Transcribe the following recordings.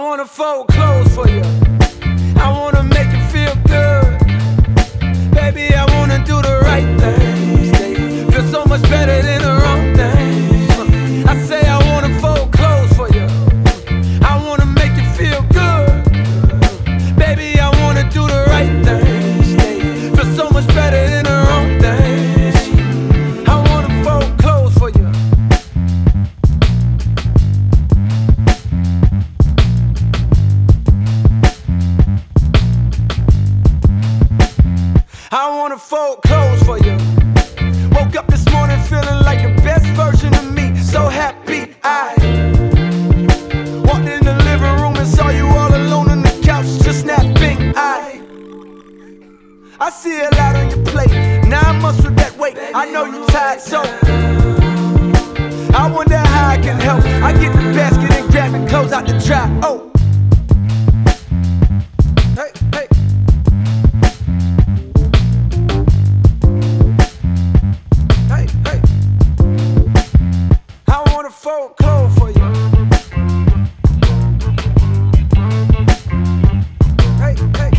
wanna fold clothes for you. I wanna make you feel good. Baby, I wanna do the right things. They feel so much better than the wrong things. I say I wanna fold clothes for you. I wanna make you feel good. Baby, I wanna do the right things. They feel so much better than the wrong things. I wanna fold clothes for you. I wanna fold clothes for you. Woke up this morning feeling like the best version of me. So happy I walked in the living room and saw you all alone on the couch, just napping. I see a lot on your plate. 9 months with that weight, I know you tired, so I wonder how I can help. I get the basket and grab the clothes out the drop. Oh, hey, hey. Fold clothes for you. Hey, hey.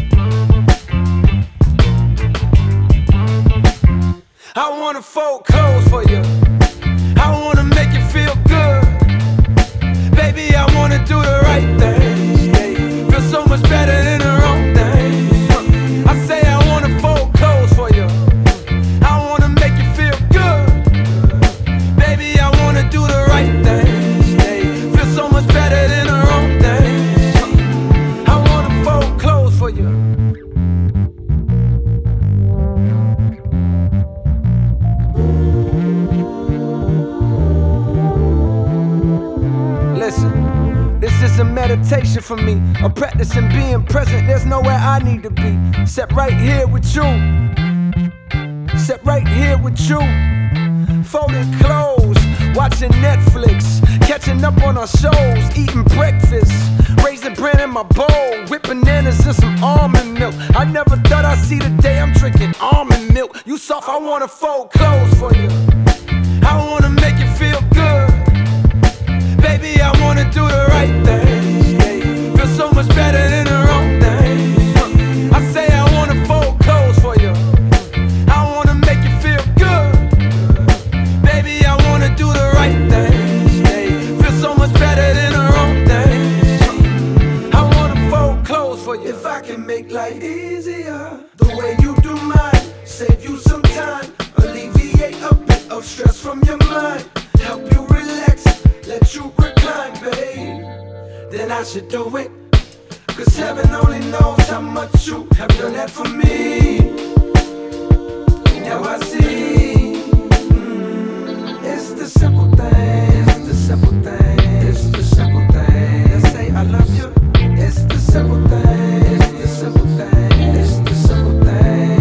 I wanna fold clothes for you. I wanna make you feel good. Baby, I wanna do the right things. They feel so much better than the wrong things. I say I wanna fold clothes for you. I wanna make you feel good. Baby, I wanna do the right things. They feel so much better than the wrong things. I wanna fold clothes for you. Listen, this is a meditation for me. I'm practicing being present. There's nowhere I need to be except right here with you. Except right here with you. Folding clothes, watching Netflix, catching up on our shows, eating breakfast, raisin bran in my bowl, whip bananas and some almond milk. I never thought I'd see the day I'm drinking almond milk. You soft, I wanna fold clothes for you. I wanna make you feel good. Baby, I wanna do the right things. They feel so much better than the wrong things. I say I wanna fold clothes for you. I wanna make you feel good. Baby, I wanna do the right things. They feel so much better than the wrong things. I wanna fold clothes for you. If I can make life easier the way you do mine, save you some time, alleviate a bit of stress from your mind, help you relax, let you recline, babe, then I should do it. Cause heaven only knows how much you have done that for me. Now I see. It's the simple things, it's the simple things, it's the simple things that say I love you. It's the simple things, it's the simple things, it's the simple things.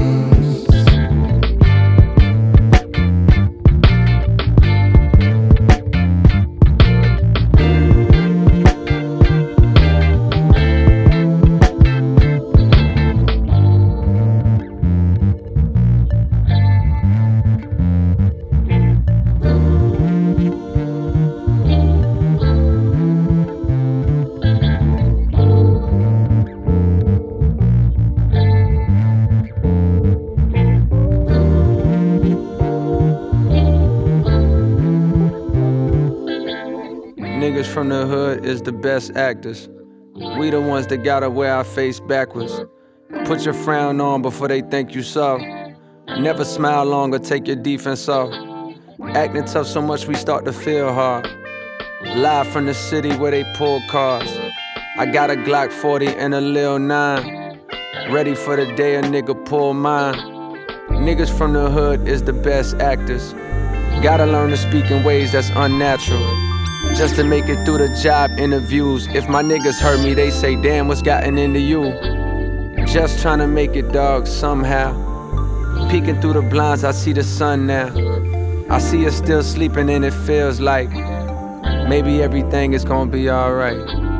Niggas from the hood is the best actors. We the ones that gotta wear our face backwards. Put your frown on before they think you soft. Never smile long or take your defense off. Acting tough so much we start to feel hard. Live from the city where they pull cars. I got a Glock 40 and a Lil 9. Ready for the day a nigga pull mine. Niggas from the hood is the best actors. Gotta learn to speak in ways that's unnatural, just to make it through the job interviews. If my niggas hurt me, they say, damn, what's gotten into you? Just trying to make it, dog, somehow. Peeking through the blinds, I see the sun now. I see her still sleeping and it feels like maybe everything is gonna be alright.